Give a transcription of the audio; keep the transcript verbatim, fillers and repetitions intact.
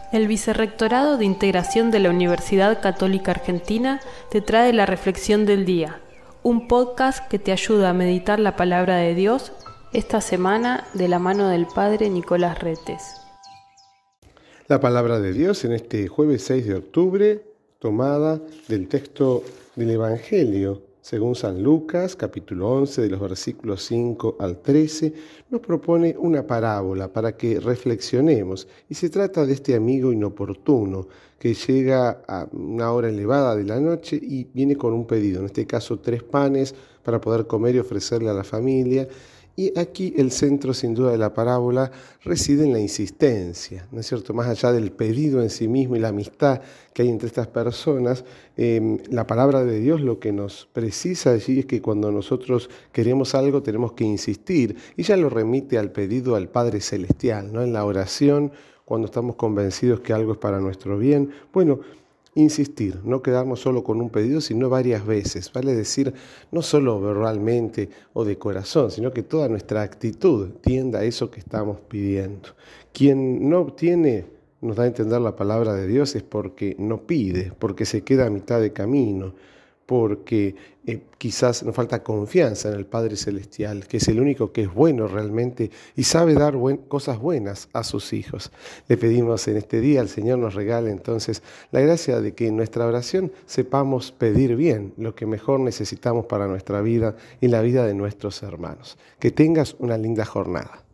El Vicerrectorado de Integración de la Universidad Católica Argentina te trae la Reflexión del Día, un podcast que te ayuda a meditar la palabra de Dios esta semana de la mano del Padre Nicolás Retes. La palabra de Dios en este jueves seis de octubre, tomada del texto del Evangelio según San Lucas, capítulo once, de los versículos cinco al trece, nos propone una parábola para que reflexionemos. Y se trata de este amigo inoportuno que llega a una hora elevada de la noche y viene con un pedido, en este caso tres panes para poder comer y ofrecerle a la familia. Y aquí el centro, sin duda, de la parábola reside en la insistencia, ¿no es cierto? Más allá del pedido en sí mismo y la amistad que hay entre estas personas, eh, la palabra de Dios lo que nos precisa allí es que cuando nosotros queremos algo tenemos que insistir, y ya lo remite al pedido al Padre Celestial, ¿no? En la oración, cuando estamos convencidos que algo es para nuestro bien, bueno, insistir, no quedarnos solo con un pedido, sino varias veces, vale decir, no solo verbalmente o de corazón, sino que toda nuestra actitud tienda a eso que estamos pidiendo. Quien no obtiene, nos da a entender la palabra de Dios, es porque no pide, porque se queda a mitad de camino, porque eh, quizás nos falta confianza en el Padre Celestial, que es el único que es bueno realmente y sabe dar buen, cosas buenas a sus hijos. Le pedimos en este día, al Señor nos regale entonces la gracia de que en nuestra oración sepamos pedir bien lo que mejor necesitamos para nuestra vida y la vida de nuestros hermanos. Que tengas una linda jornada.